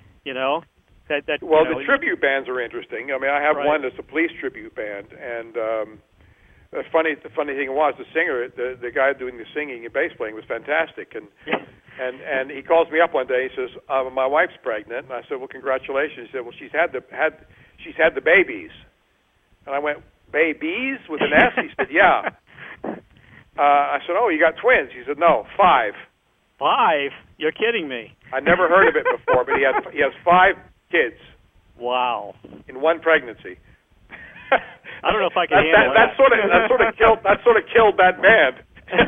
the tribute bands are interesting. I mean, I have right. one that's a police tribute band, and the funny thing was, the singer, the guy doing the singing and bass playing was fantastic, and he calls me up one day. He says, "My wife's pregnant," and I said, "Well, congratulations." He said, "Well, she's had the babies," and I went, "Babies with an S?" He said, "Yeah." I said, "Oh, you got twins?" He said, "No, 5." 5? You're kidding me. I never heard of it before, but he has 5 kids. Wow. In one pregnancy. I don't know if I can handle that. That sort of killed that band.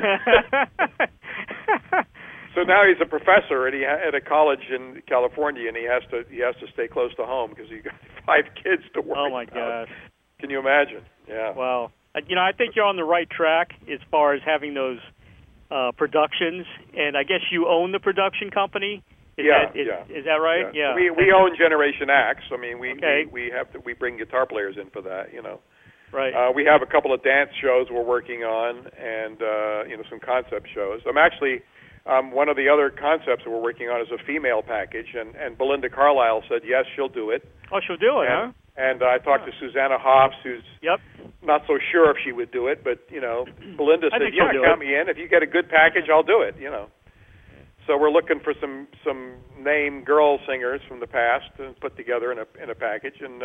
So now he's a professor at a college in California, and he has to stay close to home because he's got 5 kids to worry about. Oh my gosh! Can you imagine? Yeah. Wow. I think you're on the right track as far as having those productions, and I guess you own the production company. Is that right? Yeah. We own Generation X. I mean, we bring guitar players in for that. Right. We have a couple of dance shows we're working on, and some concept shows. I'm actually one of the other concepts that we're working on is a female package, and Belinda Carlisle said yes, she'll do it. Oh, she'll do it, huh? And I talked to Susanna Hoffs, who's not so sure if she would do it, but Belinda said, "Yeah, count me in. If you get a good package, I'll do it." So we're looking for some name girl singers from the past and put together in a package, and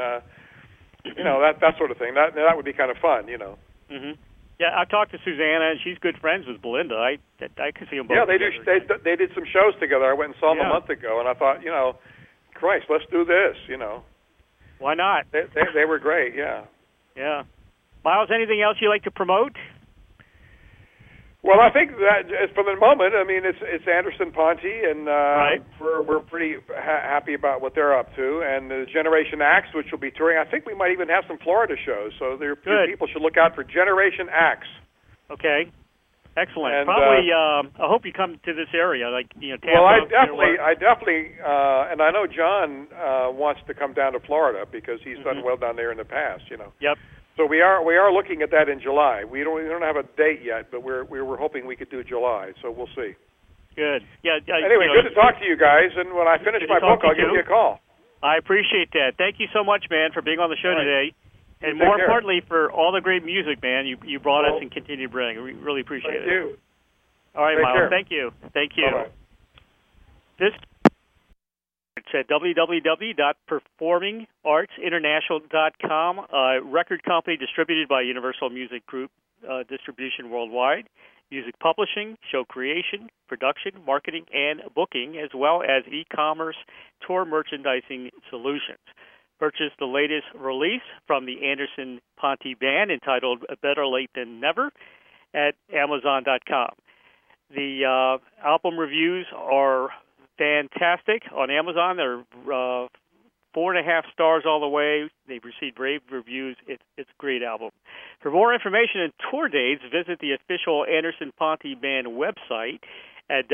that sort of thing. That would be kind of fun, Mm-hmm. Yeah, I talked to Susanna, and she's good friends with Belinda. I could see them both. Yeah, together. They did some shows together. I went and saw them a month ago, and I thought, Christ, let's do this. Why not? They were great. Yeah. Yeah. Miles, anything else you like to promote? Well, I think that for the moment, I mean, it's Anderson Ponte, and right. we're pretty happy about what they're up to, and the Generation X, which will be touring. I think we might even have some Florida shows, so your people should look out for Generation X. Okay, excellent. And, probably, I hope you come to this area, Tampa. Well, I definitely, and I know John wants to come down to Florida because he's done well down there in the past. Yep. So we are looking at that in July. We don't have a date yet, but we're hoping we could do July. So we'll see. Good. Yeah. Anyway, good to talk to you guys. And when I finish my book, I'll give you a call. I appreciate that. Thank you so much, man, for being on the show today, and more importantly, for all the great music, man, you brought us and continue to bring. We really appreciate it. Thank you. All right, Miles. Thank you. Thank you. Bye-bye. This. It's at www.performingartsinternational.com, a record company distributed by Universal Music Group Distribution Worldwide, music publishing, show creation, production, marketing, and booking, as well as e-commerce tour merchandising solutions. Purchase the latest release from the Anderson Ponte Band entitled Better Late Than Never at Amazon.com. The album reviews are fantastic on Amazon. They're 4.5 stars all the way. They've received rave reviews. It's a great album. For more information and tour dates, visit the official Anderson Ponte Band website at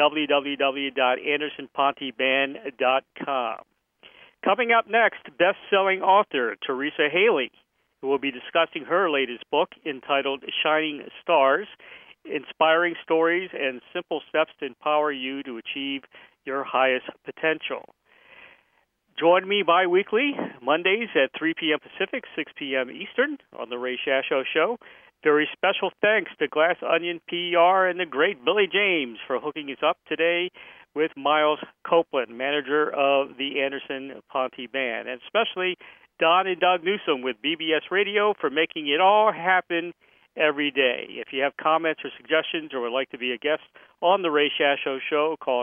www.andersonponteband.com. Coming up next, best-selling author Teresa Haley, who will be discussing her latest book entitled Shining Stars, Inspiring Stories and Simple Steps to Empower You to Achieve Your Highest Potential. Join me bi-weekly, Mondays at 3 p.m. Pacific, 6 p.m. Eastern, on the Ray Shasho Show. Very special thanks to Glass Onion PR and the great Billy James for hooking us up today with Miles Copeland, manager of the Anderson Ponte Band, and especially Don and Doug Newsom with BBS Radio for making it all happen every day. If you have comments or suggestions or would like to be a guest on the Ray Shasho Show, call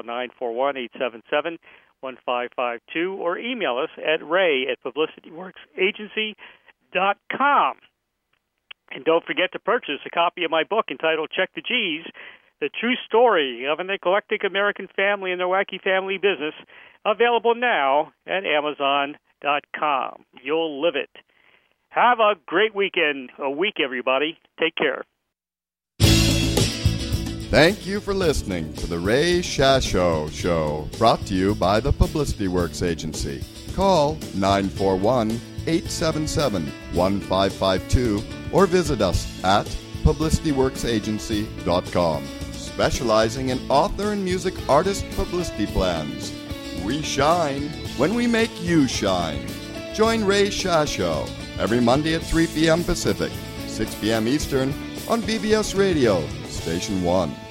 941-877-1552 or email us at ray@publicityworksagency.com. And don't forget to purchase a copy of my book entitled Check the G's, The True Story of an Eclectic American Family and Their Wacky Family Business, available now at Amazon.com. You'll live it. Have a great week, everybody. Take care. Thank you for listening to the Ray Shasho Show, brought to you by the Publicity Works Agency. Call 941-877-1552 or visit us at publicityworksagency.com, specializing in author and music artist publicity plans. We shine when we make you shine. Join Ray Shasho every Monday at 3 p.m. Pacific, 6 p.m. Eastern on BBS Radio, Station 1.